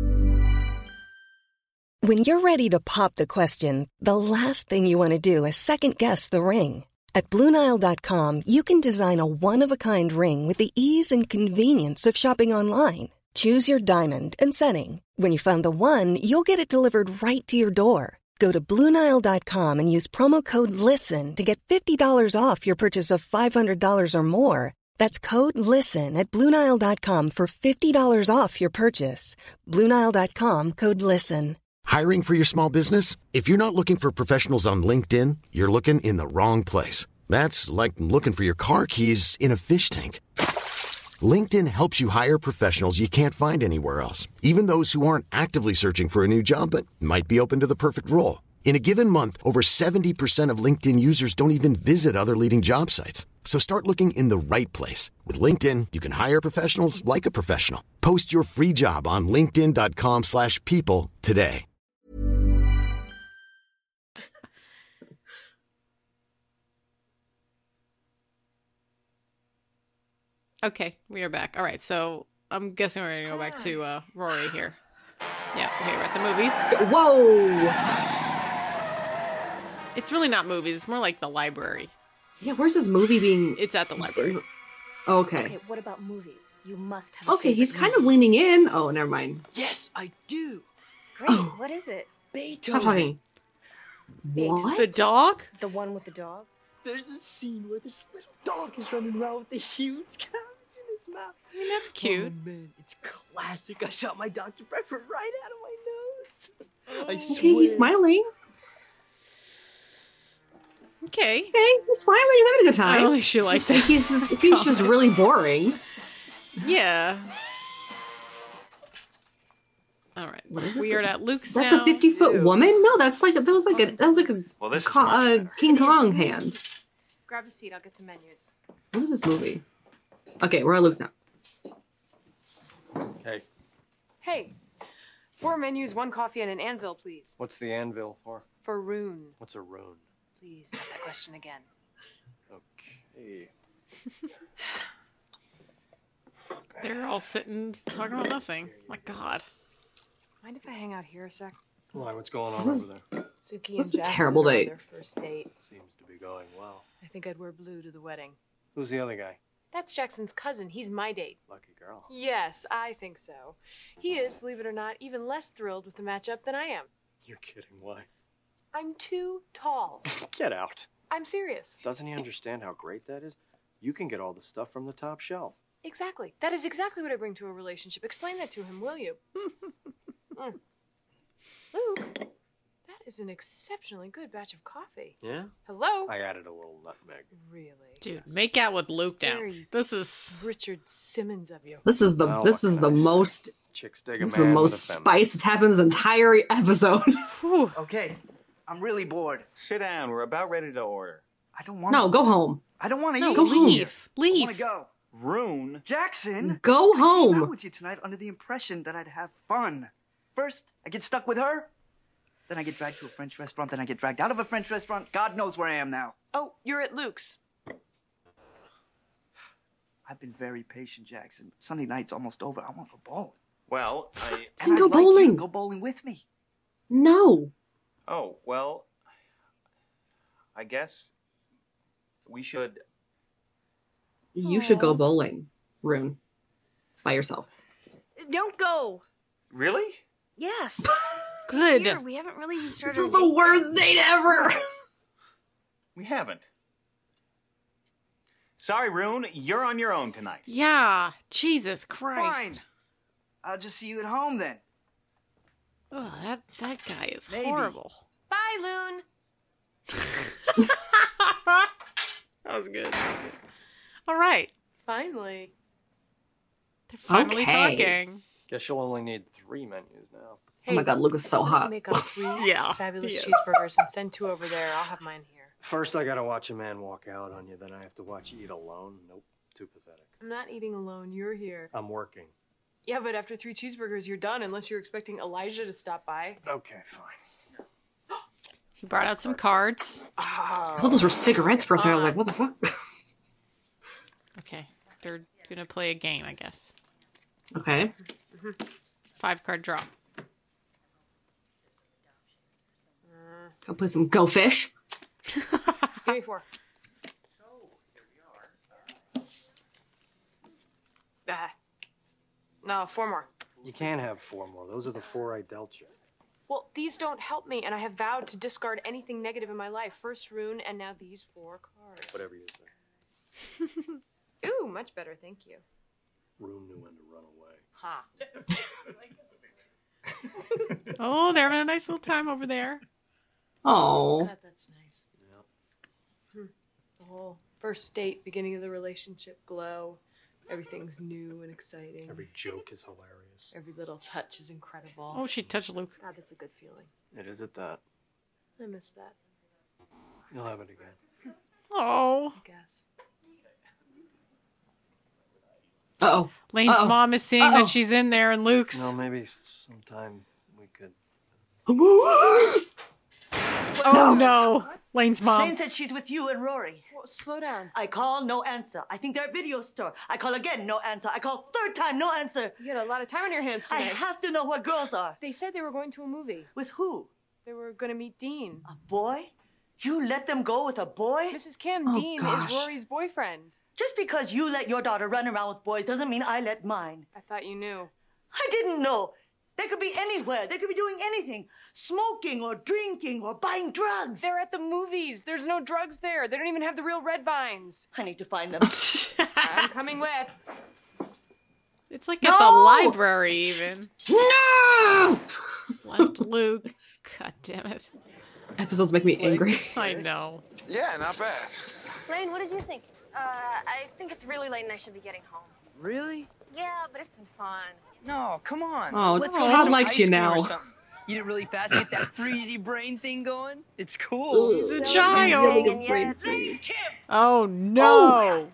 When you're ready to pop the question, the last thing you want to do is second-guess the ring. At Blue Nile dot com, you can design a one-of-a-kind ring with the ease and convenience of shopping online. Choose your diamond and setting. When you find the one, you'll get it delivered right to your door. Go to Blue Nile dot com and use promo code LISTEN to get fifty dollars off your purchase of five hundred dollars or more. That's code LISTEN at Blue Nile dot com for fifty dollars off your purchase. Blue Nile dot com, code LISTEN. Hiring for your small business? If you're not looking for professionals on LinkedIn, you're looking in the wrong place. That's like looking for your car keys in a fish tank. LinkedIn helps you hire professionals you can't find anywhere else, even those who aren't actively searching for a new job but might be open to the perfect role. In a given month, over seventy percent of LinkedIn users don't even visit other leading job sites. So start looking in the right place. With LinkedIn, you can hire professionals like a professional. Post your free job on linkedin dot com slash people today. Okay, we are back. All right, so I'm guessing we're going to go back to uh, Rory here. Yeah, okay, we're at the movies. Whoa! It's really not movies. It's more like the library. Yeah, where's this movie being... It's at the library. Okay. Okay, what about movies? You must have. Okay, he's kind of leaning in. Oh, never mind. Yes, I do. Great. Oh. What is it? Beethoven. Stop talking. What? The dog? The one with the dog? There's a scene where this little dog is running around with a huge carrot in his mouth. I mean, that's cute. Oh, man, it's classic. I shot my Doctor Pepper right out of my nose. I swear. Okay, he's smiling. Okay. Okay, he's smiling. He's having a good time. I don't think she liked that. He's just, he's just really boring. Yeah. All right. What is this? We are at Luke's That's now. a fifty foot woman? No, that's like that was like a that was like a Well, this is Co- much uh, better. King Kong hand. Grab a seat. I'll get some menus. What is this movie? Okay, we're at Luke's now. Hey, Hey, four menus, one coffee, and an anvil, please. what's the anvil for? For Rune. What's a rune? Please, not that question again. Okay. They're all sitting talking about nothing. My God. Mind if I hang out here a sec? Why, what's going on over there? Suki This is and a Jackson terrible are on date. their first date. Seems to be going well. I think I'd wear blue to the wedding. Who's the other guy? That's Jackson's cousin. He's my date. Lucky girl. Yes, I think so. He is, believe it or not, even less thrilled with the matchup than I am. You're kidding. Why? I'm too tall. Get out. I'm serious. Doesn't he understand how great that is? You can get all the stuff from the top shelf. Exactly. That is exactly what I bring to a relationship. Explain that to him, will you? Mm. Luke, that is an exceptionally good batch of coffee. Yeah? Hello? I added a little nutmeg. Really? Dude, make out with Luke now. Very This is Richard Simmons of you. This is the Well, this what is can the I say? most Chicks dig a this is the man with most a feminine. spice that's happened this entire episode. Whew. Okay, I'm really bored. Sit down. We're about ready to order. I don't want. No, go home. I don't want to No, eat. go home. leave. I want Leave. to go. Rune. Jackson. Go I came out home. with you tonight under the impression that I'd have fun. First, I get stuck with her. Then I get dragged to a French restaurant. Then I get dragged out of a French restaurant. God knows where I am now. Oh, you're at Luke's. I've been very patient, Jackson. Sunday night's almost over. I want to go bowling. Well, I. And Then I'd go like you to bowling. go bowling with me. No. Oh, well. I guess we should. You should go Aw. bowling, Rune. By yourself. Don't go. Really? Yes. Good. Here, we haven't really even started. This is our the date worst date ever. We haven't. Sorry, Rune. You're on your own tonight. Yeah. Jesus Christ. Fine. I'll just see you at home then. Oh, that, that guy is Maybe. horrible. Bye, Loon. That was good. That was good. All right. Finally. They're finally Okay. talking. Guess you'll only need three menus now. Oh my God, Luke is so hot. Make up three Yeah, fabulous he is. cheeseburgers and send two over there. I'll have mine here. First, I gotta watch a man walk out on you, then I have to watch you eat alone. Nope, too pathetic. I'm not eating alone. You're here. I'm working. Yeah, but after three cheeseburgers, you're done unless you're expecting Elijah to stop by. Okay, fine. He brought out some cards. I thought those were cigarettes for a second. I was like, what the fuck? Okay, they're gonna play a game, I guess. Okay. Five card draw. Go play some Go Fish. Give me four. Ah. No, four more. You can't have four more. Those are the four I dealt you. Well, these don't help me, and I have vowed to discard anything negative in my life. First rune, and now these four cards. Whatever you say. Ooh, much better, thank you. Room knew when to run away. Ha. Oh, they're having a nice little time over there. Oh. God, that's nice. Hmm. The whole first date, beginning of the relationship glow. Everything's new and exciting. Every joke is hilarious. Every little touch is incredible. Oh, she touched Luke. God, that's a good feeling. It is at that. I miss that. You'll have it again. Oh. I guess. Uh-oh. Lane's Uh-oh. mom is seeing Uh-oh. that she's in there, and Luke's. No, maybe sometime we could. Oh no. Lane's mom. Lane said she's with you and Rory. Well, slow down. I call, no answer. I think they're at video store. I call again, no answer. I call third time, no answer. You had a lot of time on your hands today. I have to know where girls are. They said they were going to a movie. With who? They were going to meet Dean. A boy? You let them go with a boy? Missus Kim, Oh, Dean gosh. is Rory's boyfriend. Just because you let your daughter run around with boys doesn't mean I let mine. I thought you knew. I didn't know. They could be anywhere. They could be doing anything. Smoking or drinking or buying drugs. They're at the movies. There's no drugs there. They don't even have the real red vines. I need to find them. I'm coming with. It's like at the library, even. No! Left Luke. God damn it. Episodes make me angry. I know. Yeah, not bad. Lane, what did you think? Uh, I think it's really late and I should be getting home. Really? Yeah, but it's been fun. No, come on. Oh, Let's Todd go to some likes ice you cream now. or something. Eat it really fast, get that freezy brain thing going. It's cool. He's a child. And yet- Oh no.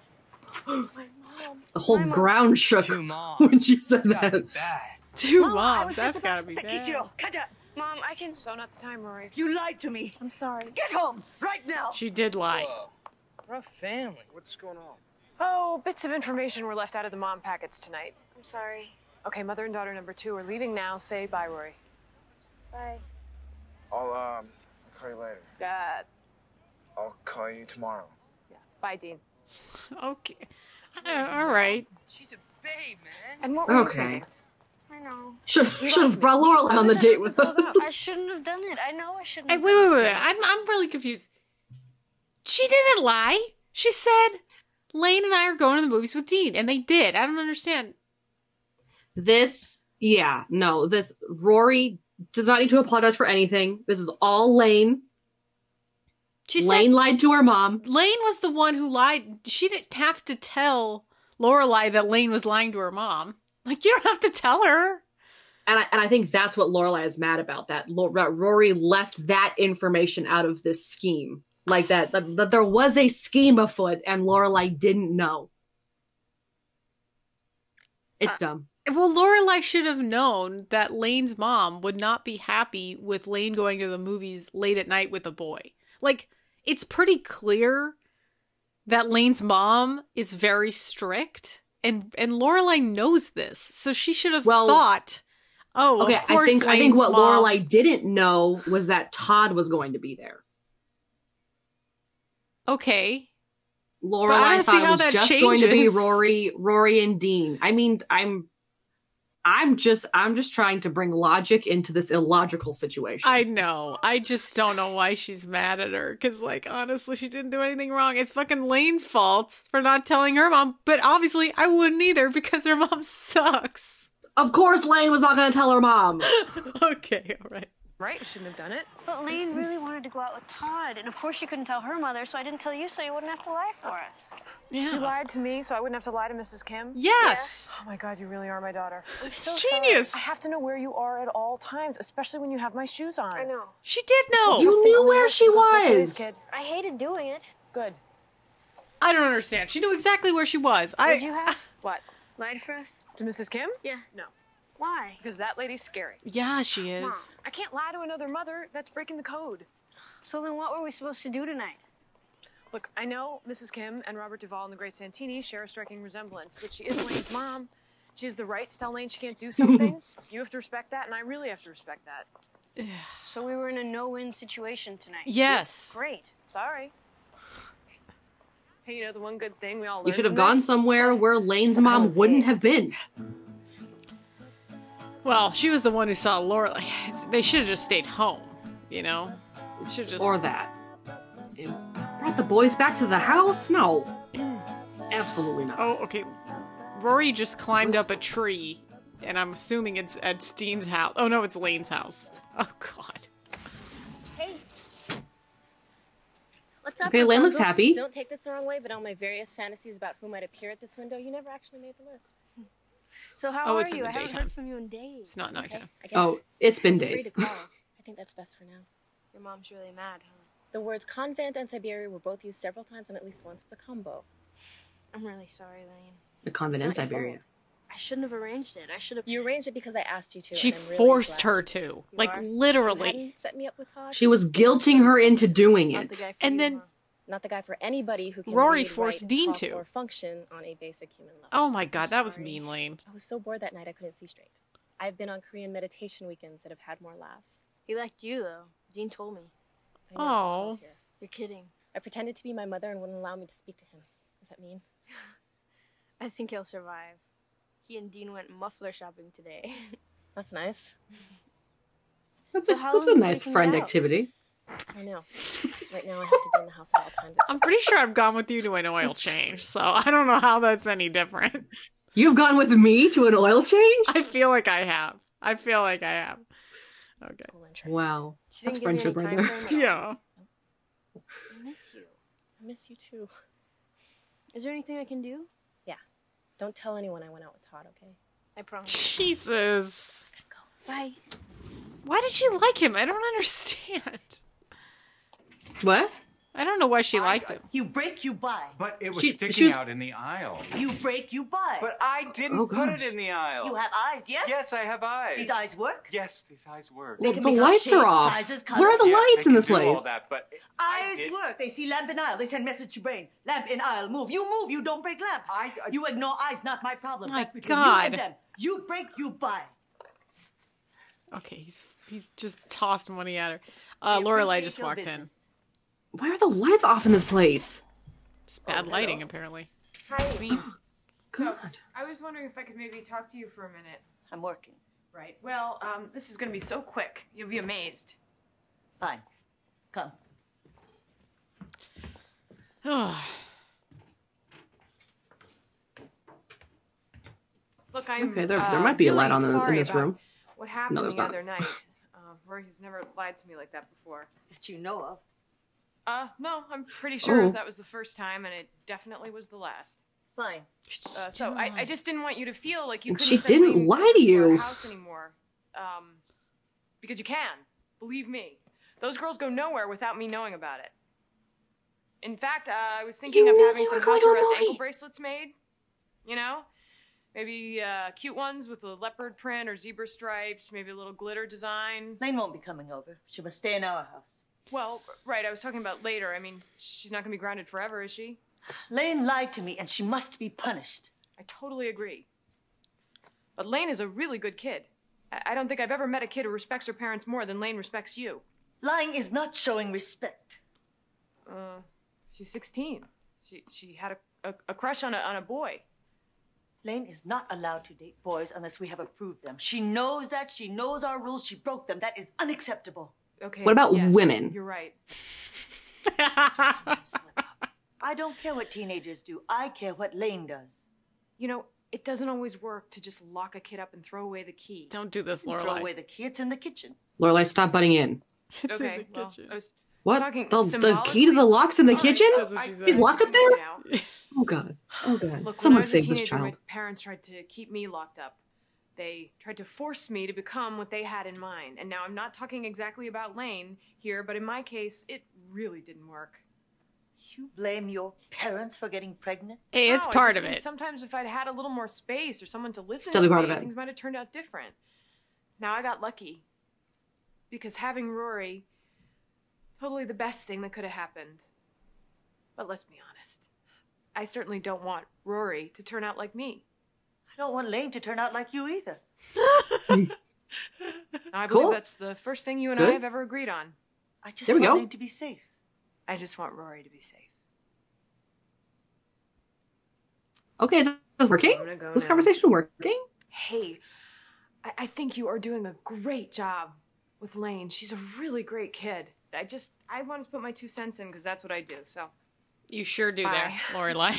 The whole ground shook Two moms. when she said It's gotta that. be bad. Two Mom, I moms. was That's just gotta about be to- bad. Kishiro, Kaja, Mom, I can. So not the time, Rory. you lied to me. I'm sorry. Get home right now. She did lie. Rough family. What's going on? Oh, bits of information were left out of the mom packets tonight. I'm sorry. Okay, mother and daughter number two are leaving now. Say bye, Rory. Bye. I'll, um, call you later. Dad. I'll call you tomorrow. Yeah. Bye, Dean. Okay. Uh, all right. She's a babe, man. And what were you Okay. thinking? I know. Should should have brought Lorelai on the date with us. I shouldn't have done it. I know I shouldn't Hey, have wait, done wait, it. wait. I'm, I'm really confused. She didn't lie. She said, Lane and I are going to the movies with Dean. And they did. I don't understand. This, yeah, no, this, Rory does not need to apologize for anything. This is all Lane. She Lane said lied to her mom. Lane was the one who lied. She didn't have to tell Lorelai that Lane was lying to her mom. Like, you don't have to tell her. And I, and I think that's what Lorelai is mad about, that, Lo- that Rory left that information out of this scheme. Like that, that, that there was a scheme afoot and Lorelai didn't know. It's Uh, dumb. Well, Lorelai should have known that Lane's mom would not be happy with Lane going to the movies late at night with a boy. Like, it's pretty clear that Lane's mom is very strict, and and Lorelai knows this, so she should have Well, thought, "Oh, Okay, of course." I think I think Lane's what mom- Lorelai didn't know was that Todd was going to be there. Okay. But I Lorelai don't see thought it how was that just going to be changes. Rory, Rory and Dean. I mean, I'm, I'm just, I'm just trying to bring logic into this illogical situation. I know. I just don't know why she's mad at her. Because, like, honestly, she didn't do anything wrong. It's fucking Lane's fault for not telling her mom. But obviously, I wouldn't either because her mom sucks. Of course, Lane was not going to tell her mom. Okay, all right. Right? You shouldn't have done it. But Lane really wanted to go out with Todd, and of course she couldn't tell her mother, so I didn't tell you so you wouldn't have to lie for us. You lied to me, so I wouldn't have to lie to Missus Kim? Yes. Yeah. Oh my God, you really are my daughter. It's so genius. Sorry. I have to know where you are at all times, especially when you have my shoes on. I know. She did know. You knew where she was. Kid. I hated doing it. Good. I don't understand. She knew exactly where she was. I. Would you have What? lied for us? To Missus Kim? Yeah. No. Why? Because that lady's scary. Yeah, she is. Mom, I can't lie to another mother. That's breaking the code. So then what were we supposed to do tonight? Look, I know Missus Kim and Robert Duvall and the Great Santini share a striking resemblance, but she is Lane's mom. She has the right to tell Lane she can't do something. You have to respect that, and I really have to respect that. So we were in a no-win situation tonight. Yes. Great. Sorry. Hey, you know the one good thing we all learned You should have from gone this? somewhere where Lane's mom wouldn't have been. Well, she was the one who saw Laura. They should have just stayed home, you know? Should just. Or that. Brought the boys back to the house? No. Absolutely not. Oh, okay. Rory just climbed up a tree, and I'm assuming it's at Steen's house. Oh, no, it's Lane's house. Oh, God. Hey. What's up, Okay, Lane looks Rapunzel? happy. Don't take this the wrong way, but on my various fantasies about who might appear at this window, you never actually made the list. So how Oh, are it's in you? the I haven't daytime. heard from you in days. It's not nighttime. Okay, I guess Oh, it's been feel free days. to call. I think that's best for now. Your mom's really mad, huh? The words convent and Siberia were both used several times and at least once as a combo. I'm really sorry, Lane. The convent in It's not your Siberia. fault. I shouldn't have arranged it. I should have. You arranged it because I asked you to. She and I'm really forced glad her you to. did. You Like, are? If you literally. hadn't set me up with Todd. She was guilting her into doing Not it. the guy for And you, then- huh? Not the guy for anybody who can Rory read, forced write, Dean talk, to. or function on a basic human level. Oh, my God, that was sorry. mean, Lane. I was so bored that night I couldn't see straight. I've been on Korean meditation weekends that have had more laughs. He liked you, though. Dean told me. I know, I Oh. volunteer. You're kidding. I pretended to be my mother and wouldn't allow me to speak to him. Does that mean? I think he'll survive. He and Dean went muffler shopping today. That's nice. That's So a how that's a long have we nice been friend out? activity. I know. Right now I have to be in the house at all times. I'm pretty sure I've gone with you to an oil change, so I don't know how that's any different. You've gone with me to an oil change? I feel like I have. I feel like I have. Okay. Wow. She That's didn't give friendship me right any there. time frame at all. Yeah. I miss you. I miss you too. Is there anything I can do? Yeah. Don't tell anyone I went out with Todd, okay? I promise. Jesus. Bye. Why did she like him? I don't understand. What? I don't know why she liked him. You break, you buy. But it was She- sticking she was- out in the aisle. You break, you buy. But I didn't Oh, put gosh. it in the aisle. You have eyes, yes? Yes, I have eyes. These eyes work? Yes, these eyes work. They Well, can the make out lights are shapes, off. sizes, Where are the colors. Yes, lights they in this can do all place? that, but Eyes did- work. They see lamp in aisle. They send message to brain. Lamp in aisle. Move. You move. You don't break lamp. I, I You ignore eyes. Not my problem. My That's between you God. and them. You break. You buy. Okay, he's he's just tossed money at her. Uh, Lorelai appreciate just your walked in. business. Why are the lights off in this place? Just bad lighting, apparently. Hi. Scene. God. I was wondering if I could maybe talk to you for a minute. I'm working. Right. Well, um, this is going to be so quick. You'll be amazed. Fine. Come. Look, I'm. Okay, there- uh, there might be a light really on the- in sorry this about room. What happened No, there's the not. other night? Uh, Rory has never lied to me like that before. That you know of. Uh, no, I'm pretty sure Oh. that was the first time, and it definitely was the last. Fine. Uh, so I, I just didn't want you to feel like you couldn't She send didn't Lane lie over to you. our house anymore. Um, because you can. Believe me. Those girls go nowhere without me knowing about it. In fact, uh, I was thinking You of knew having they some were going house to a arrest movie. ankle bracelets made. You know? Maybe uh, cute ones with a leopard print or zebra stripes, maybe a little glitter design. Lane won't be coming over. She must stay in our house. Well, right, I was talking about later. I mean, she's not going to be grounded forever, is she? Lane lied to me, and she must be punished. I totally agree. But Lane is a really good kid. I, I don't think I've ever met a kid who respects her parents more than Lane respects you. Lying is not showing respect. Uh, she's sixteen. She she had a, a, a crush on a, on a boy. Lane is not allowed to date boys unless we have approved them. She knows that. She knows our rules. She broke them. That is unacceptable. Okay. What about yes, women? You're right. I don't care what teenagers do. I care what Lane does. You know, it doesn't always work to just lock a kid up and throw away the key. Don't do this, Throw Lorelai. away the key. It's in the kitchen. Lorelai, stop butting in. It's Okay, in the well, kitchen. I was What? talking The, the key to symbolically. the lock's in the All right, kitchen? that's what she said. He's locked up there? Now. Oh, God. Oh, God. Look, Someone when I was a save this teenager, child. My parents tried to keep me locked up. They tried to force me to become what they had in mind. And now I'm not talking exactly about Lane here, but in my case, it really didn't work. You blame your parents for getting pregnant? Hey, it's No, I part just of think it. Sometimes if I'd had a little more space or someone to listen Still to be part me, of it. things might have turned out different. Now I got lucky. Because having Rory, totally the best thing that could have happened. But let's be honest. I certainly don't want Rory to turn out like me. I don't want Lane to turn out like you either. I Cool. believe that's the first thing you and Good. I have ever agreed on. I just There we want go. Lane to be safe. I just want Rory to be safe. Okay, is this working? I'm gonna go Is this now. conversation working? Hey, I, I think you are doing a great job with Lane. She's a really great kid. I just, I wanted to put my two cents in because that's what I do, so. You sure do Bye. there, Lorelai.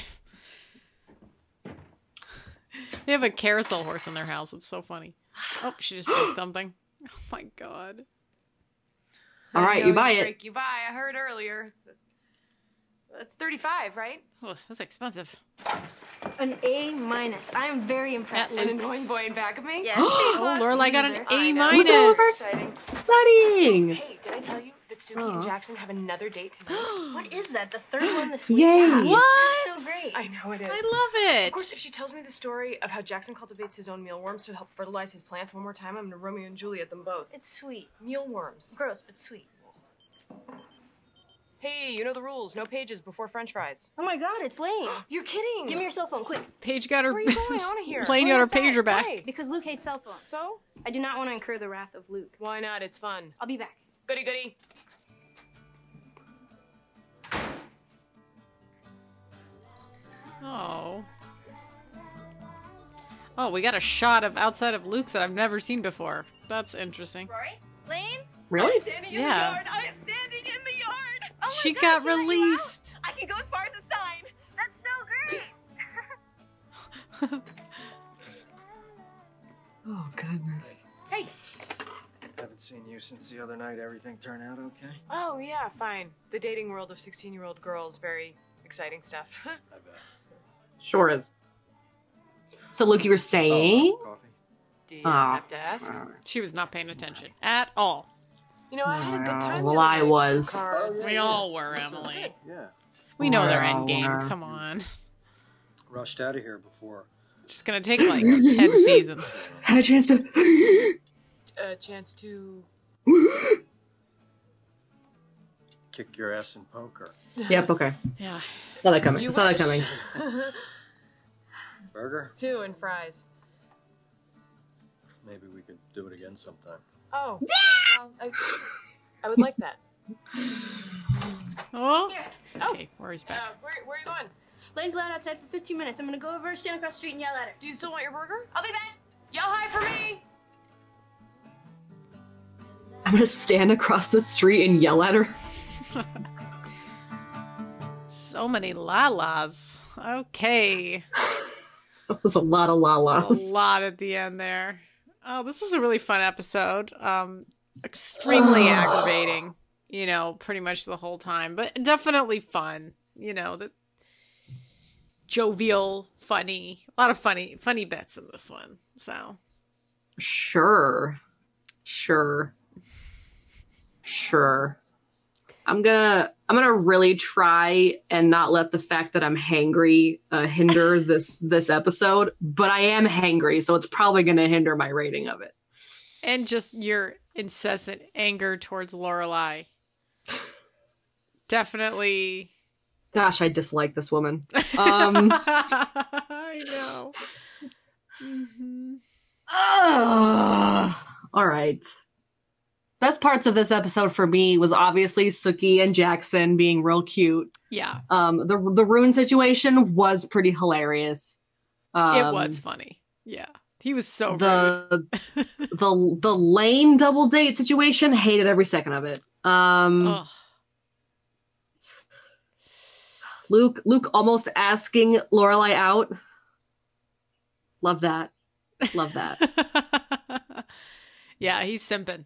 They have a carousel horse in their house. It's so funny. Oh, she just broke something. Oh my god. All right, I know you buy it's it. break You buy. I heard earlier. That's thirty-five, right? Oh, that's expensive. An A minus. I am very impressed. An annoying boy in back of me? Yes. Oh, Lorelai got an I A know. Look at all of minus. our Exciting. studying. Hey, did I tell you that Suki Aw. and Jackson have another date tonight? What is that? The third one this week? Yay. Yeah. What? That's so great. I know it is. I love it. Of course, if she tells me the story of how Jackson cultivates his own mealworms to help fertilize his plants one more time, I'm gonna Romeo and Juliet them both. It's sweet. Mealworms. Gross, but sweet. Hey, you know the rules. No pages before French fries. Oh my god, it's Lane. You're kidding. Give me your cell phone, quick. Paige got her. Where are you going? I want to hear. Lane got her pager back. Why? Because Luke hates cell phones. So? I do not want to incur the wrath of Luke. Why not? It's fun. I'll be back. Goody goody. Oh. Oh, we got a shot of outside of Luke's that I've never seen before. That's interesting. Rory? Lane? Really? Standing in the Yeah. yard. I am standing in the yard. Oh my She gosh, got you're like, wow. released. I can go as far as a sign. That's so great. Oh, goodness. Hey. Haven't seen you since the other night. Everything turn out okay? Oh, yeah, fine. The dating world of sixteen-year-old girls, very exciting stuff. I bet. Sure is. So, Luke, you were saying? Oh, coffee. Do you Oh, have to ask? She was not paying attention at all. You know, I had a good time. Well, the other I night. was. Cards. We all were, Emily. Yeah. We know their Well, end game. uh, Come on. Rushed out of here before. Just gonna take like ten seasons. Had a chance to. A chance to. Kick your ass in poker. Yep, okay. Yeah. Saw that coming. You Saw that wish. coming. Burger? Two and fries. Maybe we could do it again sometime. Oh. Yeah, well, I, I would like that. Oh. Here. Okay, where he's back. Uh, where, where are you going? Lane's loud outside for fifteen minutes. I'm gonna go over, stand across the street, and yell at her. Do you still want your burger? I'll be back. Yell hi for me! I'm gonna stand across the street and yell at her. So many lalas. Okay. That was a lot of A lalas. lot at the end there. Oh, this was a really fun episode. Um, extremely aggravating, you know, pretty much the whole time, but definitely fun. You know, the jovial, funny, a lot of funny, funny bits in this one. So Sure. Sure. Sure. I'm gonna I'm gonna really try and not let the fact that I'm hangry uh, hinder this this episode, but I am hangry, so it's probably gonna hinder my rating of it. and just your incessant anger towards Lorelai. Definitely. Gosh, I dislike this woman. Um, I know. Mm-hmm. uh, all right. Best parts of this episode for me was obviously Suki and Jackson being real cute. Yeah. Um, the the Rune situation was pretty hilarious. Um, It was funny. Yeah. He was so the the the Lane double date situation, hated every second of it. Um, Ugh. Luke Luke almost asking Lorelai out. Love that. Love that. Yeah, he's simping.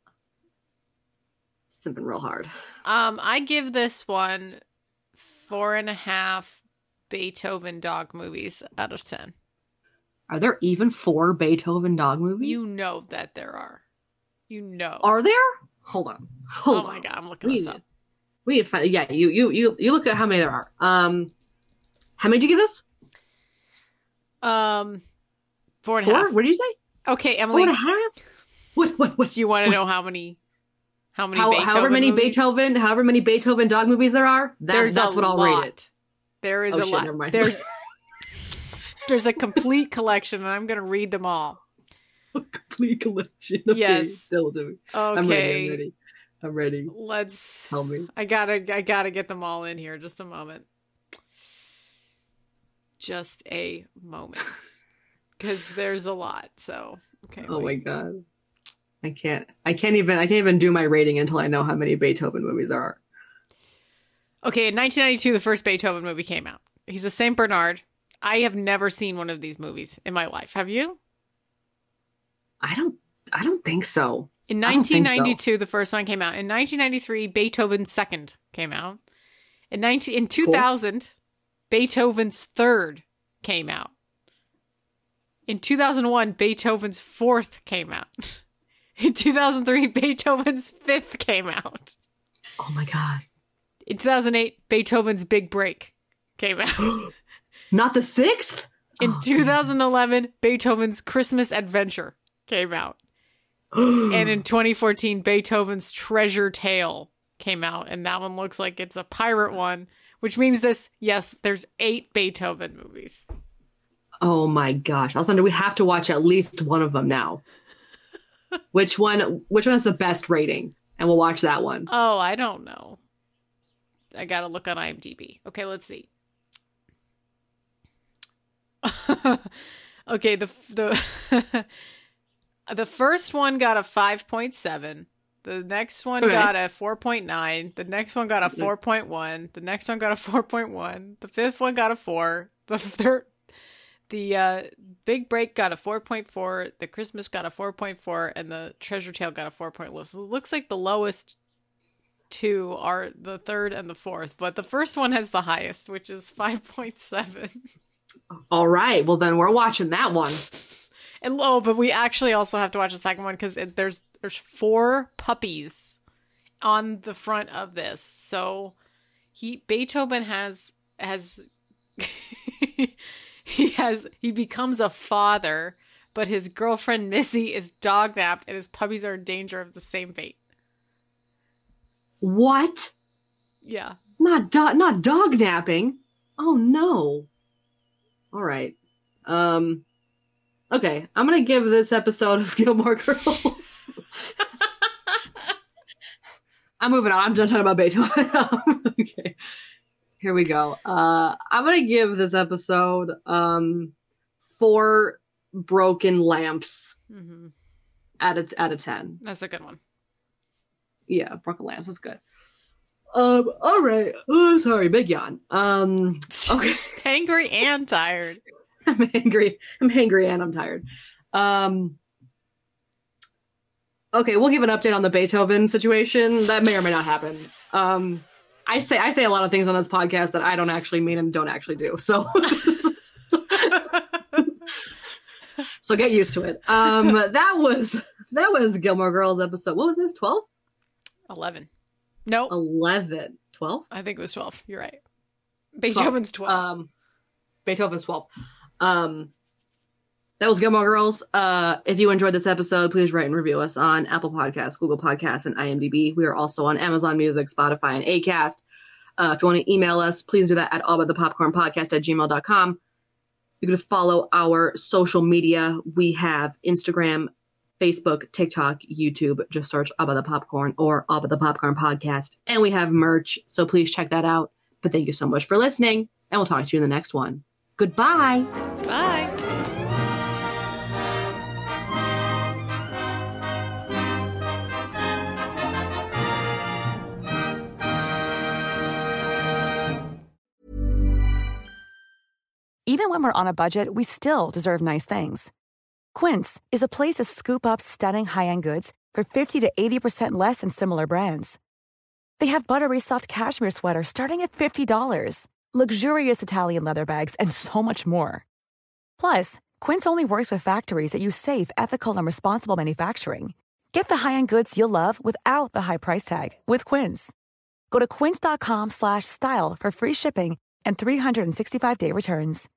Simping real hard. Um, I give this one four and a half Beethoven dog movies out of ten. Are there even four Beethoven dog movies? You know that there are. You know. Are there? Hold on. Hold oh my on. god, I'm looking we this need, up. We need to find. Yeah, you you you you look at how many there are. Um, how many did you give this? Um, four and a Four? half. What did you say? Okay, Emily. Four and a half. What what what? Do you want to know how many? How many? How, Beethoven however many movies? Beethoven, however many Beethoven dog movies there are. That, There's that's a what I'll lot. rate it. There is Oh, a shit, lot. never mind. There's there's a complete collection, and I'm gonna read them all. Complete collection. Okay, Yes. Still do. Okay. I'm ready. I'm ready. I'm ready. Let's. Tell me. I gotta. I gotta get them all in here. Just a moment. Just a moment. Because there's a lot. So okay. Oh wait. my god. I can't. I can't even. I can't even do my rating until I know how many Beethoven movies there are. Okay, in nineteen ninety-two, the first Beethoven movie came out. He's a Saint Bernard. I have never seen one of these movies in my life. Have you? I don't. I don't think so. In I don't nineteen think so. ninety-two, the first one came out. In nineteen ninety-three, Beethoven's second came out. In nineteen in two thousand, cool. Beethoven's third came out. In two thousand one, Beethoven's fourth came out. In two thousand three, Beethoven's fifth came out. Oh my god. In two thousand eight, Beethoven's Big Break came out. Not the sixth? In Oh, two thousand eleven, Beethoven's Christmas Adventure came out. And in twenty fourteen, Beethoven's Treasure Tale came out. And that one looks like it's a pirate one, which means this, yes, there's eight Beethoven movies. Oh my gosh. Also, we have to watch at least one of them now. Which one which one has the best rating? And we'll watch that one. Oh, I don't know. I gotta look on IMDb. Okay, let's see. Okay, the the the first one got a five point seven. The next one Okay. got a four point nine. The next one got a four point one. The next one got a four point one. The fifth one got a four. The third The uh, Big Break got a four point four, the Christmas got a four point four, and the Treasure Tale got a four point oh. So it looks like the lowest two are the third and the fourth, but the first one has the highest, which is five point seven. All right. Well, then we're watching that one. And low, but we actually also have to watch the second one because there's there's four puppies on the front of this. So he Beethoven has has he has he becomes a father, but his girlfriend Missy is dog napped, and his puppies are in danger of the same fate. What? Yeah. Not dog not dog napping. Oh no. All right. Um Okay, I'm going to give this episode of Gilmore Girls. I'm moving on. I'm done talking about Beethoven. Okay. Here we go. Uh I'm going to give this episode um four broken lamps Mm-hmm. out of out of ten. That's a good one. Yeah, broken lamps is good. Um all right. Oh, sorry, big yawn. Um okay. Angry and tired. I'm angry. I'm hangry and I'm tired. Um, okay, we'll give an update on the Beethoven situation. That may or may not happen. Um, I say I say a lot of things on this podcast that I don't actually mean and don't actually do. So, so get used to it. Um, that was that was Gilmore Girls episode. What was this? twelve? eleven. No. eleven. twelve? I think it was twelve. You're right. Beethoven's twelve. Um, Beethoven's twelve. Um, that was Gilmore Girls. Uh, if you enjoyed this episode, please rate and review us on Apple Podcasts, Google Podcasts, and IMDb. We are also on Amazon Music, Spotify, and Acast. Uh, if you want to email us, please do that at allbutthepopcornpodcast at gmail dot com. You can follow our social media. We have Instagram, Facebook, TikTok, YouTube. Just search Abba the Popcorn or Abba the Popcorn Podcast. And we have merch, so please check that out. But thank you so much for listening, and we'll talk to you in the next one. Goodbye. Bye. Even when we're on a budget, we still deserve nice things. Quince is a place to scoop up stunning high-end goods for fifty to eighty percent less than similar brands. They have buttery soft cashmere sweaters starting at fifty dollars, luxurious Italian leather bags, and so much more. Plus, Quince only works with factories that use safe, ethical, and responsible manufacturing. Get the high-end goods you'll love without the high price tag with Quince. Go to quince.com slash style for free shipping and three hundred sixty-five day returns.